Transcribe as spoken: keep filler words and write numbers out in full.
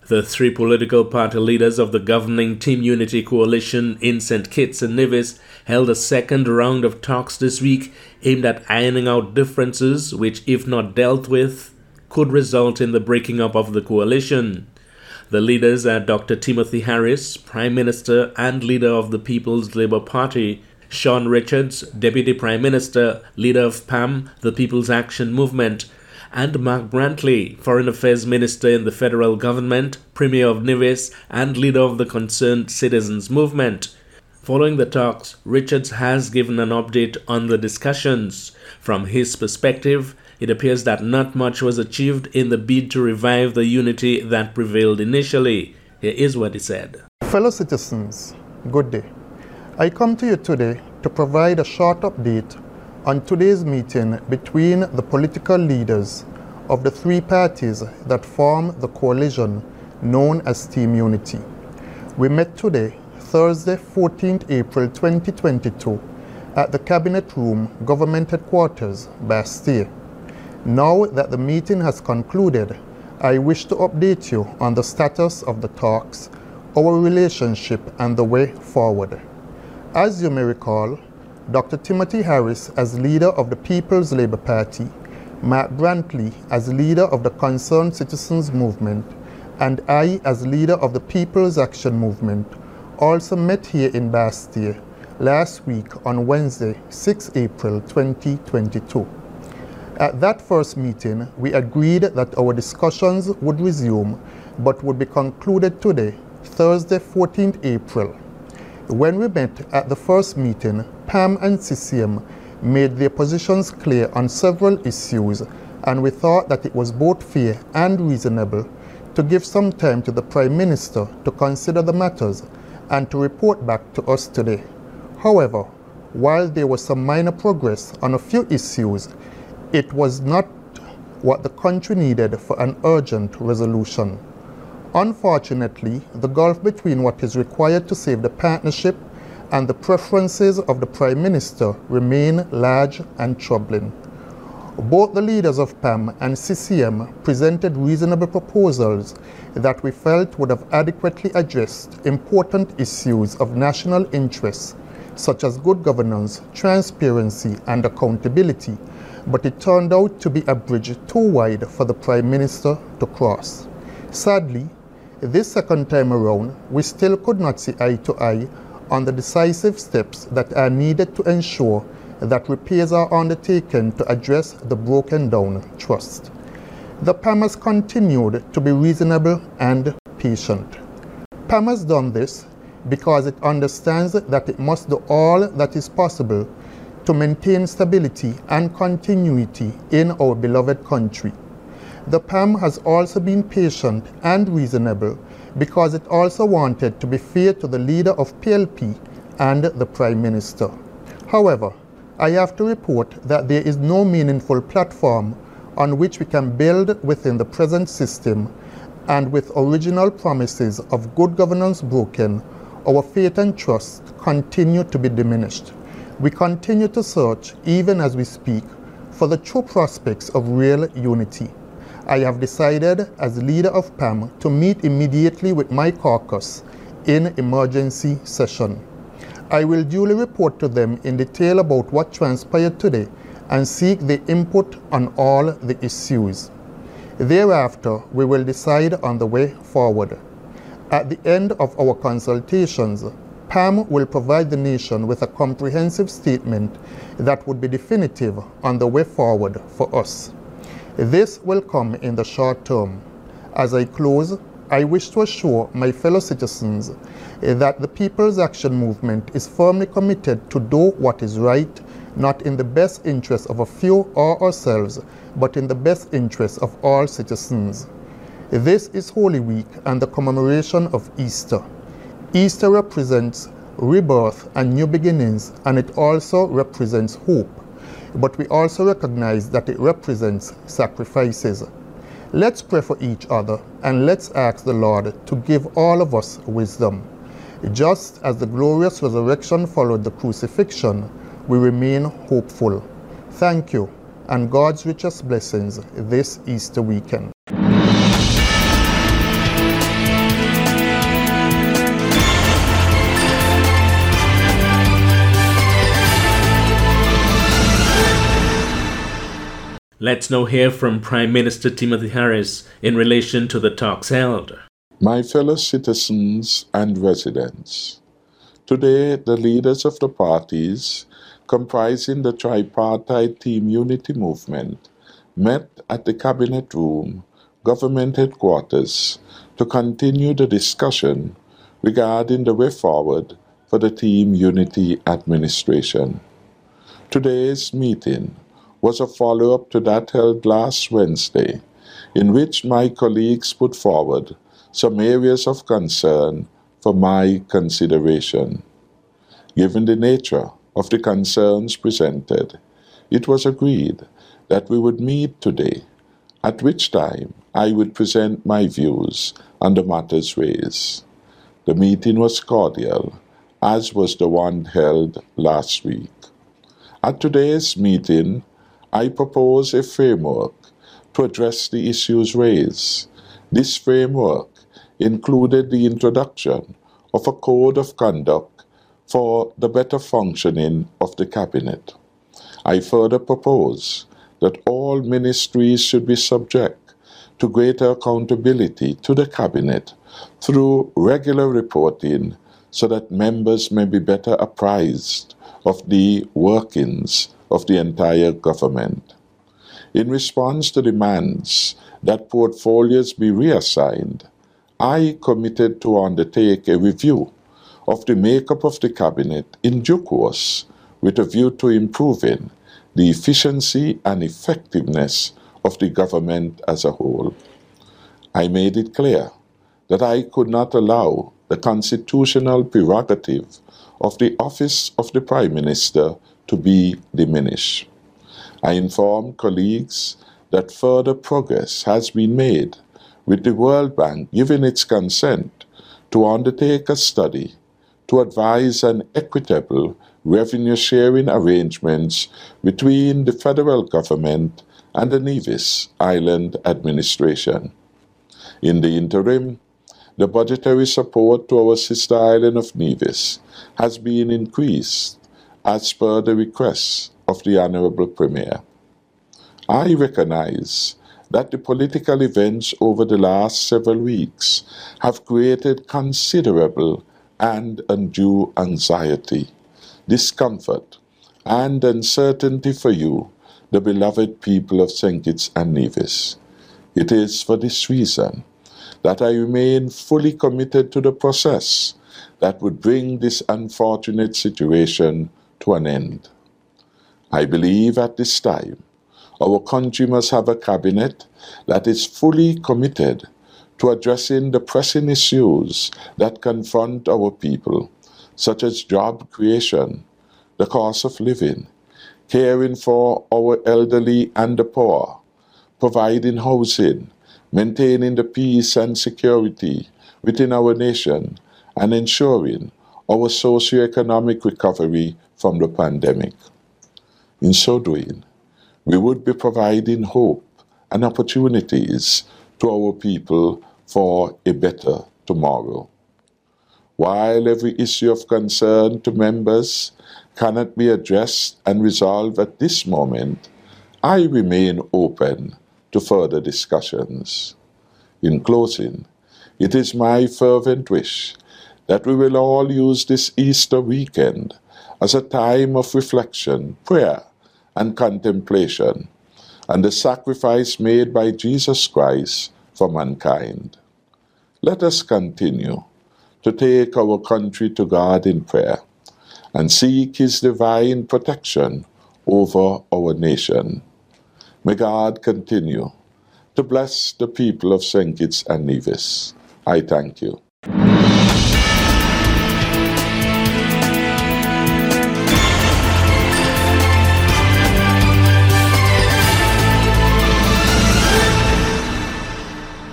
The three political party leaders of the governing Team Unity coalition in Saint Kitts and Nevis held a second round of talks this week aimed at ironing out differences which, if not dealt with, could result in the breaking up of the coalition. The leaders are Doctor Timothy Harris, Prime Minister and leader of the People's Labour Party, Sean Richards, Deputy Prime Minister, leader of P A M, the People's Action Movement, and Mark Brantley, Foreign Affairs Minister in the federal government, Premier of Nevis, and leader of the Concerned Citizens Movement. Following the talks, Richards has given an update on the discussions. From his perspective, it appears that not much was achieved in the bid to revive the unity that prevailed initially. Here is what he said. Fellow citizens, good day. I come to you today to provide a short update on today's meeting between the political leaders of the three parties that form the coalition known as Team Unity. We met today, Thursday, fourteenth April twenty twenty-two, at the Cabinet Room, Government Headquarters, Bastille. Now that the meeting has concluded, I wish to update you on the status of the talks, our relationship, and the way forward. As you may recall, Doctor Timothy Harris as leader of the People's Labour Party, Mark Brantley as leader of the Concerned Citizens Movement, and I as leader of the People's Action Movement also met here in Bastille last week on Wednesday, sixth April twenty twenty-two. At that first meeting, we agreed that our discussions would resume but would be concluded today, Thursday, fourteenth April. When we met at the first meeting, P A M and C C M made their positions clear on several issues, and we thought that it was both fair and reasonable to give some time to the Prime Minister to consider the matters and to report back to us today. However, while there was some minor progress on a few issues, it was not what the country needed for an urgent resolution. Unfortunately, the gulf between what is required to save the partnership and the preferences of the Prime Minister remain large and troubling. Both the leaders of P A M and C C M presented reasonable proposals that we felt would have adequately addressed important issues of national interest, such as good governance, transparency, and accountability, but it turned out to be a bridge too wide for the Prime Minister to cross. Sadly, this second time around, we still could not see eye to eye on the decisive steps that are needed to ensure that repairs are undertaken to address the broken down trust. The P A M has continued to be reasonable and patient. P A M has done this because it understands that it must do all that is possible to maintain stability and continuity in our beloved country. The P A M has also been patient and reasonable because it also wanted to be fair to the leader of P L P and the Prime Minister. However, I have to report that there is no meaningful platform on which we can build within the present system, and with original promises of good governance broken, our faith and trust continue to be diminished. We continue to search, even as we speak, for the true prospects of real unity. I have decided as leader of P A M to meet immediately with my caucus in emergency session. I will duly report to them in detail about what transpired today and seek their input on all the issues. Thereafter, we will decide on the way forward. At the end of our consultations, P A M will provide the nation with a comprehensive statement that would be definitive on the way forward for us. This will come in the short term. As I close, I wish to assure my fellow citizens that the People's Action Movement is firmly committed to do what is right, not in the best interest of a few or ourselves, but in the best interest of all citizens. This is Holy Week and the commemoration of Easter. Easter represents rebirth and new beginnings, and it also represents hope. But we also recognize that it represents sacrifices. Let's pray for each other, and let's ask the Lord to give all of us wisdom. Just as the glorious resurrection followed the crucifixion, we remain hopeful. Thank you, and God's richest blessings this Easter weekend. Let's now hear from Prime Minister Timothy Harris in relation to the talks held. My fellow citizens and residents, today the leaders of the parties comprising the tripartite Team Unity movement met at the Cabinet Room, Government Headquarters, to continue the discussion regarding the way forward for the Team Unity administration. Today's meeting was a follow-up to that held last Wednesday, in which my colleagues put forward some areas of concern for my consideration. Given the nature of the concerns presented, it was agreed that we would meet today, at which time I would present my views on the matters raised. The meeting was cordial, as was the one held last week. At today's meeting, I propose a framework to address the issues raised. This framework included the introduction of a code of conduct for the better functioning of the Cabinet. I further propose that all ministries should be subject to greater accountability to the Cabinet through regular reporting so that members may be better apprised of the workings of the entire government. In response to demands that portfolios be reassigned, I committed to undertake a review of the makeup of the Cabinet in due course with a view to improving the efficiency and effectiveness of the government as a whole. I made it clear that I could not allow the constitutional prerogative of the office of the Prime Minister to be diminished. I informed colleagues that further progress has been made with the World Bank giving its consent to undertake a study to advise an equitable revenue-sharing arrangements between the federal government and the Nevis Island administration. In the interim, the budgetary support to our sister island of Nevis has been increased as per the request of the Honorable Premier. I recognize that the political events over the last several weeks have created considerable and undue anxiety, discomfort, and uncertainty for you, the beloved people of Saint Kitts and Nevis. It is for this reason that I remain fully committed to the process that would bring this unfortunate situation to an end. I believe at this time our country must have a cabinet that is fully committed to addressing the pressing issues that confront our people, such as job creation, the cost of living, caring for our elderly and the poor, providing housing, maintaining the peace and security within our nation, and ensuring our socio-economic recovery from the pandemic. In so doing, we would be providing hope and opportunities to our people for a better tomorrow. While every issue of concern to members cannot be addressed and resolved at this moment, I remain open to further discussions. In closing, it is my fervent wish that we will all use this Easter weekend as a time of reflection, prayer, and contemplation on the sacrifice made by Jesus Christ for mankind. Let us continue to take our country to God in prayer and seek His divine protection over our nation. May God continue to bless the people of Saint Kitts and Nevis. I thank you.